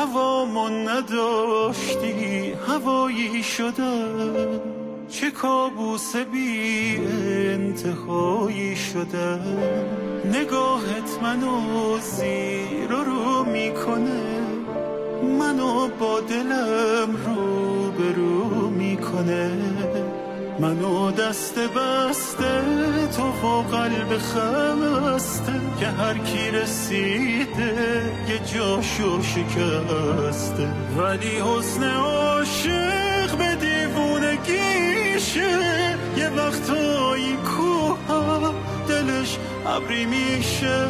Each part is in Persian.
هوامون نداشتی هوایی شدم، چه کابوس بی انتهایی شدم. نگاهت منو زیر و رو میکنه، منو با دلم رو به رو میکنه. منو دست بسته تو و قلب خسته، که هر کی رسیده یه جاشو شکسته. ولی حسن عاشق به دیوونگیشه، یه وقتایی کوه دلش ابری میشه.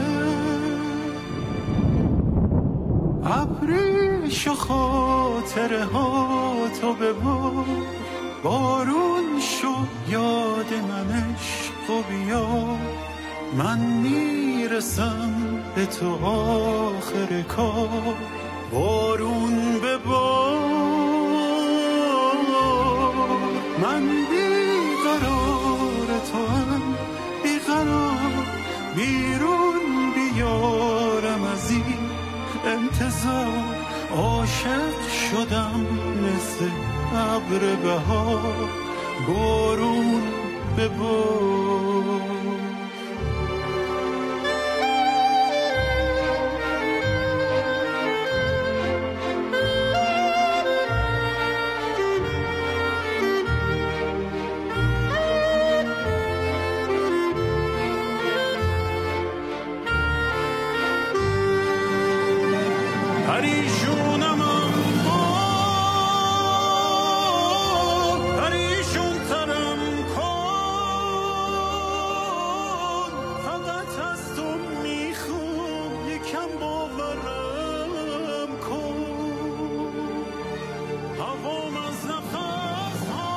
ابریش و خاطره ها تو ببار، بارون شو یاد منش و بیا. من میرسم به تو آخر کار، بارون ببار. من بیقرار تو هم بیقرار، بیرون بیارم از این انتظار. عاشق شدم مثل ابر بهار، بارون ببار. پریشونم پریشون ترم کن، فقط از تو میخوام یکم باورم کن. هوام از نفس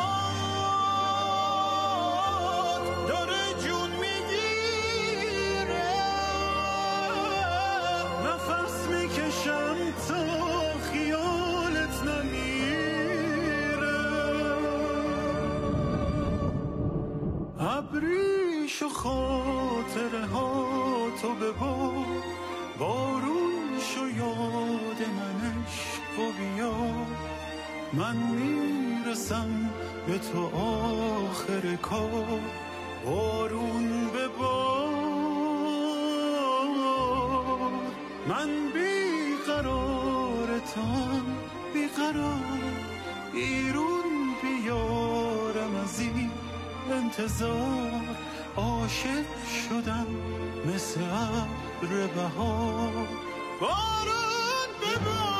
داره جون میگیره، نفس میکشم تا خیالت نمیره. ابریش و خاطره ها تو ببار، بارون شو یاد منش و بیا. من میرسم به تو آخر کار، بارون ببار. من بیقرارتم بیقرار، بیرون بیارم از این انتظار. عاشق شدم مثل ابر بهار، بارون ببار.